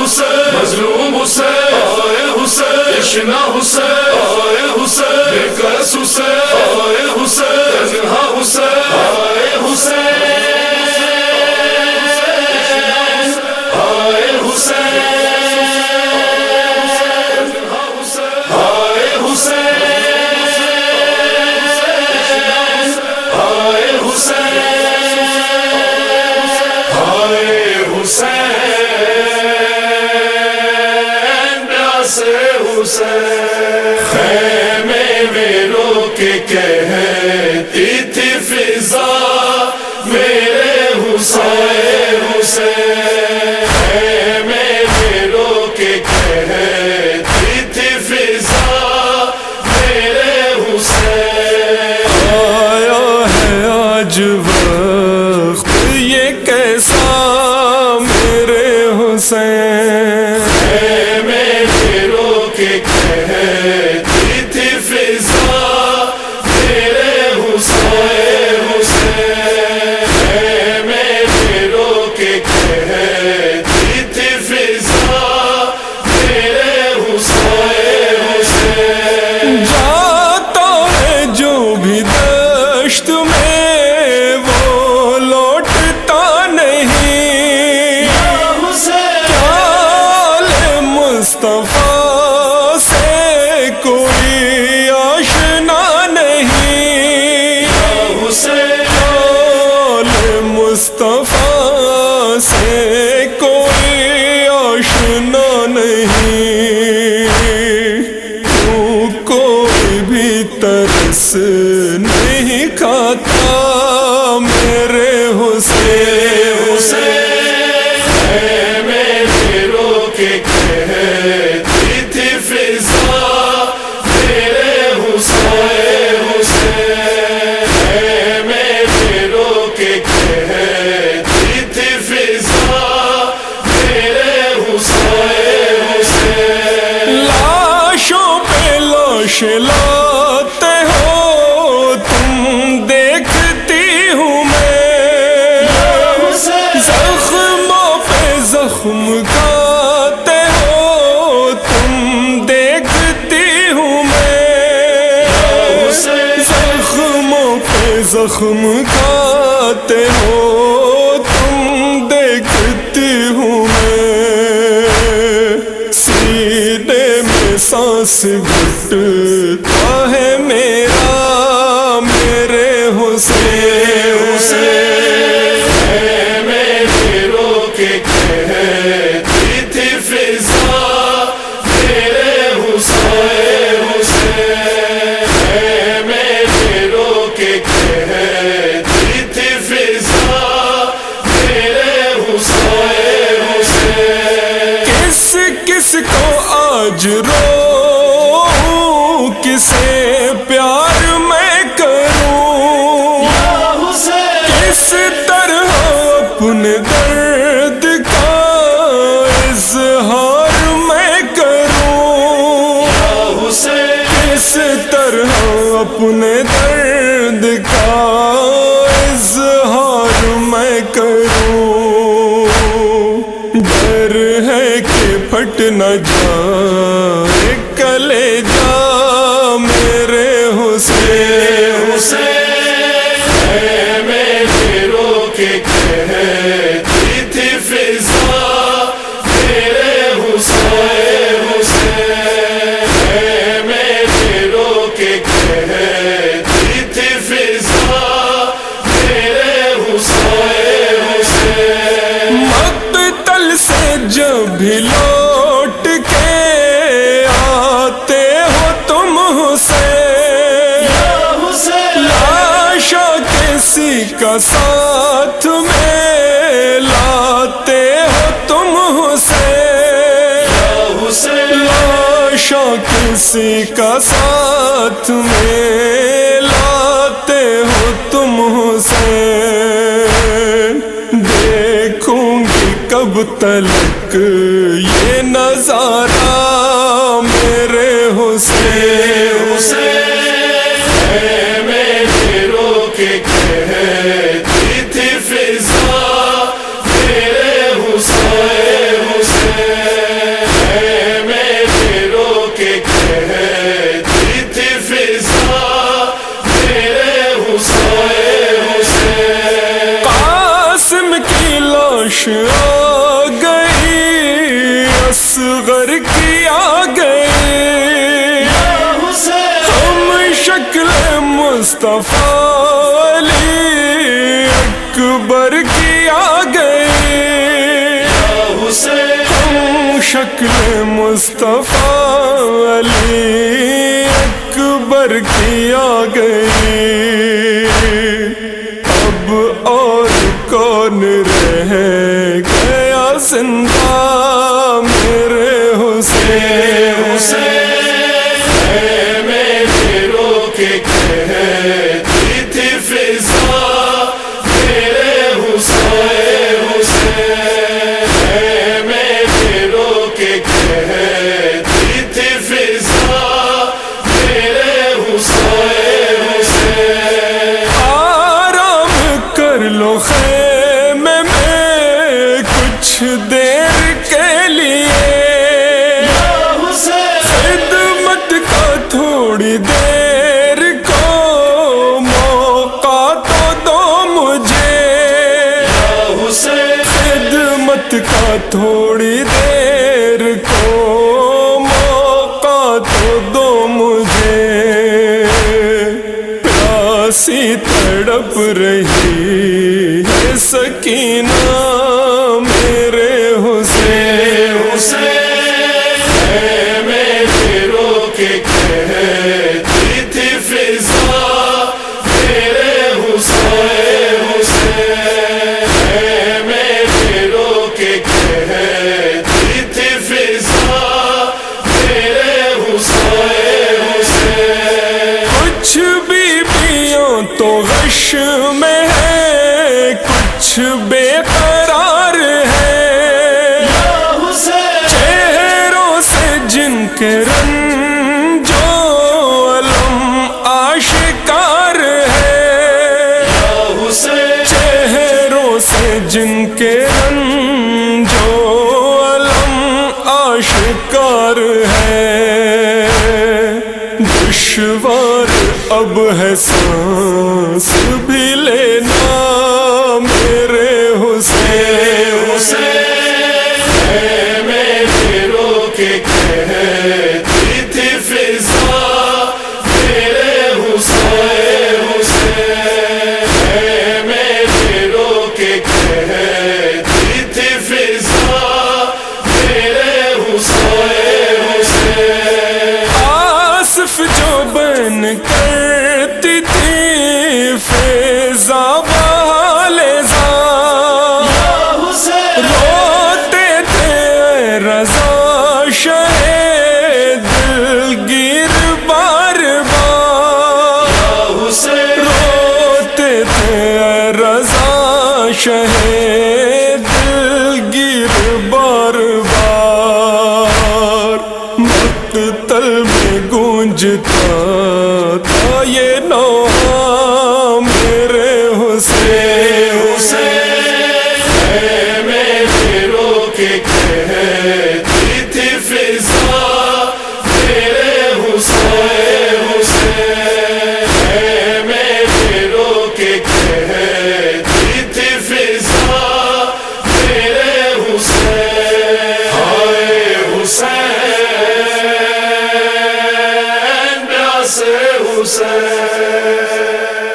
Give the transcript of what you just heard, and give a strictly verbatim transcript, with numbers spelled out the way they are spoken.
حسین مظلوم حسین آئے حسین تشنا حسین آئے حسین بے کس حسین آئے حسین تنہا حسین آئے حسین آئے حسین آئے حسین آئے حسین آئے حسین حسین خیمے میں رو کے کہتی تھی فضا میرے حسین حسین خیمے میں رو کے کہتی تھی فضا میرے حسین آیا ہے آج وقت یہ کیسا میرے حسین کہتی تھی فضا میرے حسین حسین میں رو کے کہتی تھی فضا میرے حسین حسین جاتا ہے جو بھی دشت میں وہ لوٹتا نہیں حال مصطفیٰ کوئی آشنا نہیں حال مصطفیٰ سے کوئی آشنا نہیں تو کوئی بھی ترس نہیں کھاتا میرے حسین حسین میں رو کے کہتی تھی فضا میرے حسین حسین میں رو کے کہتی تھی فضا میرے حسین حسین لاشوں پہ لاش لاتے ہو تم دیکھتی ہوں میں زخموں پہ زخم کھاتے ہو تم دیکھتی ہوں میں زخموں پہ زخم کھاتے ہو تم دیکھتی ہوں میں سینے میں سانس گھٹتا ہے میرا میرے حسین حسین میں رو کے کہتی تھی فضا میرے حسین حسین میں رو کے کہتی تھی فضا میرے حسین حسین کس کس کو آج رو کسے پیار میں کروں کس طرح اپنے درد کا اظہار میں کروں کس طرح اپنے درد کا اظہار میں کروں ڈر ہے کہ پھٹ نہ جائے کلیجہ میرے حسین حسین میں رو کے کہتی تھی فضا میرے حسین حسین میں رو کے کہتی تھی فضا میرے حسین حسین مقتل سے جب بھی لوٹ کے آتے ہو تم حسین لاشا کسی کا ساتھ میں لاتے ہو تم حسین لاشا کسی کا ساتھ میں لاتے ہو تم حسین دیکھوں گی کب تلک یہ نظارہ میرے حسین حسین میں رو کے کہتی تھی فضا میرے حسین حسین لاش آ گئی، اصغر کی آ گئی، ہم شکل مصطفیٰ علی اکبر کی آ گئی، ہم شکل مصطفیٰ علی اکبر کی آ گئی۔ اب اور کون رہ گیا زندہ میرے حسین، میرے رو کے کہتی تھی فضا میرے حسین، حسین میرے رو کے کہتی تھی فضا میرے حسین، حسین آرام کر لو خیمے میں کچھ دیر کے لیے، خدمت کا تھوڑی دیر کو موقع تو دو مجھے، خدمت کا تھوڑی دیر کو موقع تو دو مجھے، پیاسی تڑپ رہی ہے سکینہ میرے حسین، حسین میرے رو کے کہتی تھی فضا میرے حسین، حسین میرے رو کے کہتی تھی فضا میرے حسین، حسین کچھ بیویاں تو غش میں ہے، کچھ بے قرار ہے، چہروں سے جن کے رنج و علم آشکار ہے، چہروں سے جن کے رنج و علم آشکار ہے، دشوار اب ہے سانس بھی لینا میرے حسین، حسین میرے رو کے کہتی تھی فضا میرے حسین، حسین میرے رو کے کہتی تھی فضا میرے حسین، حسین آصف جو بن کرتی تھی فیضا بالزا، روتے تھے رضا شہ دلگیر بار بار، روتے تھے رضا شہ دلگیر بار بار، مقتل میں گونجتا تھا یہ نوحہ میرے حسین، حسین میرے رو کے کہتی تھی فضا میرے حسین، حسین میرے رو کے کہتی تھی فضا میرے حسین، ہائے حسین پیاسے حسین۔